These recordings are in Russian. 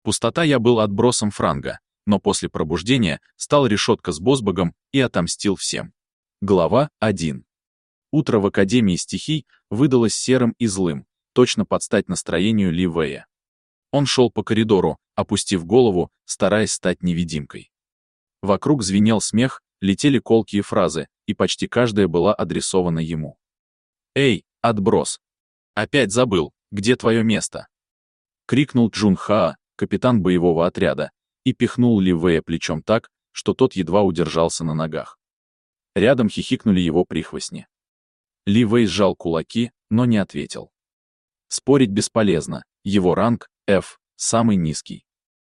Пустота я был отбросом франга, но после пробуждения стал решетка с Босбогом и отомстил всем. Глава 1. Утро в Академии стихий выдалось серым и злым, точно под стать настроению Ли Вэя. Он шел по коридору, опустив голову, стараясь стать невидимкой. Вокруг звенел смех, летели колкие фразы, и почти каждая была адресована ему. «Эй, отброс! Опять забыл, где твое место?» — крикнул Джун Хаа, капитан боевого отряда, и пихнул Ли Вэя плечом так, что тот едва удержался на ногах. Рядом хихикнули его прихвостни. Ли Вэй сжал кулаки, но не ответил. Спорить бесполезно, его ранг, F, самый низкий.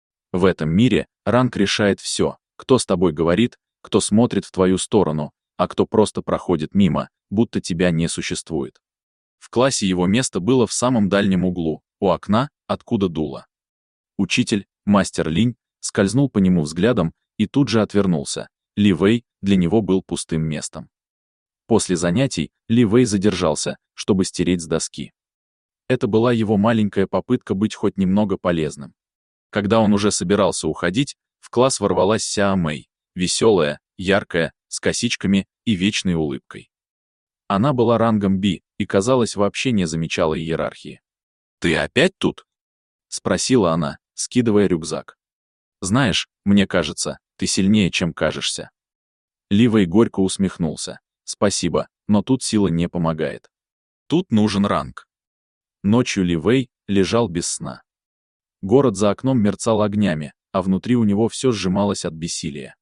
В этом мире ранг решает все, кто с тобой говорит, кто смотрит в твою сторону, а кто просто проходит мимо, будто тебя не существует. В классе его место было в самом дальнем углу, у окна, откуда дуло. Учитель, мастер Линь, скользнул по нему взглядом и тут же отвернулся. Ли Вэй для него был пустым местом. После занятий Ли Вэй задержался, чтобы стереть с доски. Это была его маленькая попытка быть хоть немного полезным. Когда он уже собирался уходить, в класс ворвалась Сяо Мэй, веселая, яркая, с косичками и вечной улыбкой. Она была рангом B и, казалось, вообще не замечала иерархии. «Ты опять тут?» — спросила она, скидывая рюкзак. «Знаешь, мне кажется, ты сильнее, чем кажешься». Ли Вэй горько усмехнулся. «Спасибо, но тут сила не помогает. Тут нужен ранг». Ночью Ли Вэй лежал без сна. Город за окном мерцал огнями, а внутри у него все сжималось от бессилия.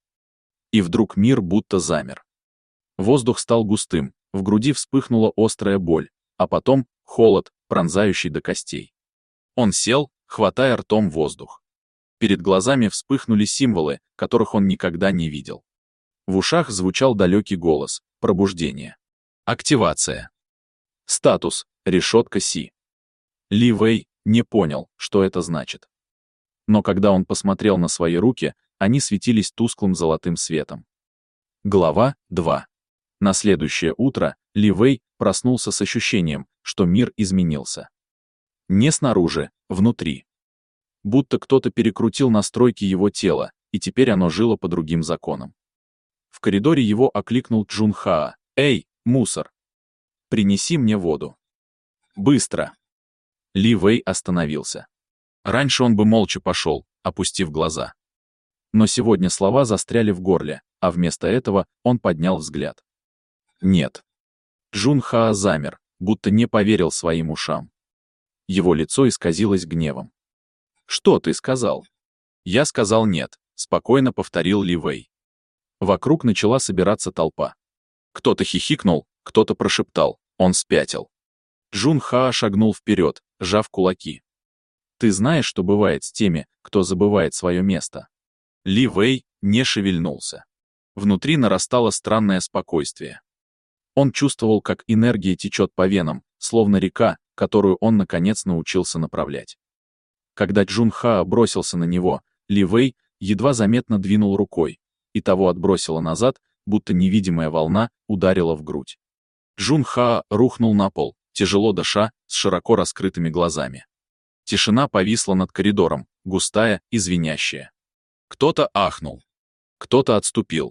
И вдруг мир будто замер. Воздух стал густым, в груди вспыхнула острая боль, а потом холод, пронзающий до костей. Он сел, хватая ртом воздух. Перед глазами вспыхнули символы, которых он никогда не видел. В ушах звучал далекий голос: пробуждение. Активация. Статус: решетка Си. Ли Вэй не понял, что это значит. Но когда он посмотрел на свои руки, они светились тусклым золотым светом. Глава 2. На следующее утро Ли Вэй проснулся с ощущением, что мир изменился. Не снаружи, внутри. Будто кто-то перекрутил настройки его тела, и теперь оно жило по другим законам. В коридоре его окликнул Джун Хаа. «Эй, мусор! Принеси мне воду. Быстро!» Ли Вэй остановился. Раньше он бы молча пошел, опустив глаза. Но сегодня слова застряли в горле, а вместо этого он поднял взгляд. Нет. Джун Хаа замер, будто не поверил своим ушам. Его лицо исказилось гневом. «Что ты сказал?» «Я сказал нет», — спокойно повторил Ли Вэй. Вокруг начала собираться толпа. Кто-то хихикнул, кто-то прошептал: он спятил. Джун Хаа шагнул вперед, сжав кулаки. «Ты знаешь, что бывает с теми, кто забывает свое место?» Ли Вэй не шевельнулся. Внутри нарастало странное спокойствие. Он чувствовал, как энергия течет по венам, словно река, которую он наконец научился направлять. Когда Джун Хаа бросился на него, Ли Вэй едва заметно двинул рукой, и того отбросило назад, будто невидимая волна ударила в грудь. Джун Хаа рухнул на пол, тяжело дыша, с широко раскрытыми глазами. Тишина повисла над коридором, густая и звенящая. Кто-то ахнул. Кто-то отступил.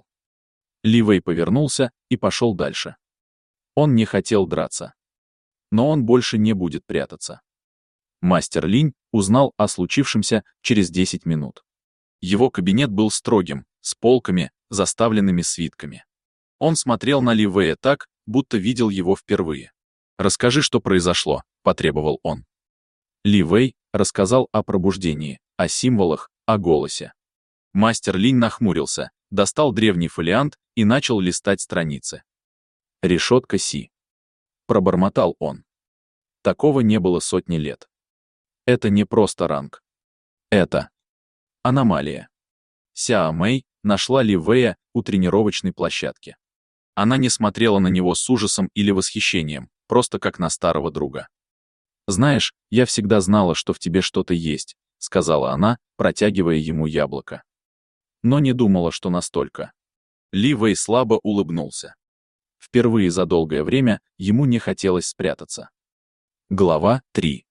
Ли Вэй повернулся и пошел дальше. Он не хотел драться. Но он больше не будет прятаться. Мастер Линь узнал о случившемся через 10 минут. Его кабинет был строгим, с полками, заставленными свитками. Он смотрел на Ли Вэя так, будто видел его впервые. «Расскажи, что произошло», — потребовал он. Ли Вэй рассказал о пробуждении, о символах, о голосе. Мастер Линь нахмурился, достал древний фолиант и начал листать страницы. «Решетка Си», — пробормотал он. Такого не было сотни лет. Это не просто ранг. Это аномалия. Сяо Мэй нашла Ли Вэя у тренировочной площадки. Она не смотрела на него с ужасом или восхищением, просто как на старого друга. «Знаешь, я всегда знала, что в тебе что-то есть», — сказала она, протягивая ему яблоко. Но не думала, что настолько. Ли Вэй слабо улыбнулся. Впервые за долгое время ему не хотелось спрятаться. Глава 3.